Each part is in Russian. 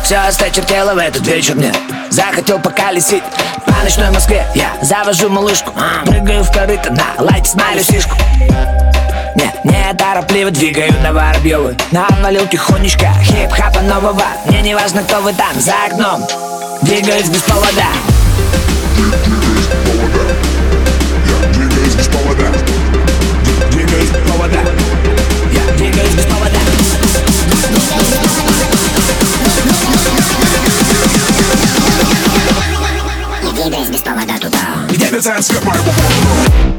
Все осточертело в этот вечер мне. Захотел поколесить по ночной Москве. Я завожу малышку, прыгаю в корыто, на лайте смайлю сишку. Не торопливо двигаю на Воробьёвы. Навалил тихонечко хип-хапа нового. Мне не важно, кто вы там за окном. Двигаюсь без повода. Двигаюсь без повода. Двигаюсь без повода. Я двигаюсь без повода. Я двигаюсь без повода туда, где мерцает свет моего города.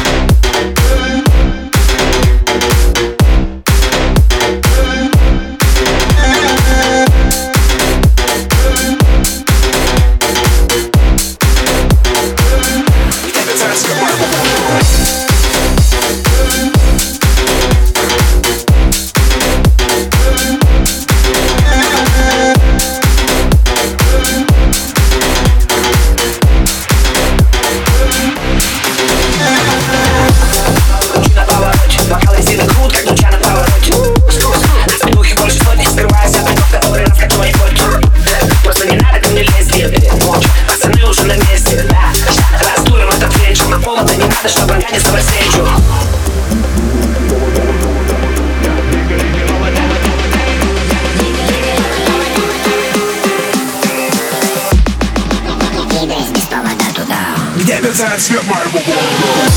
Чтобы не совсем Где мерцает свет моего города.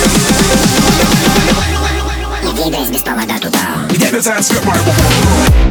двигаюсь без повода туда, где мерцает свет моего города.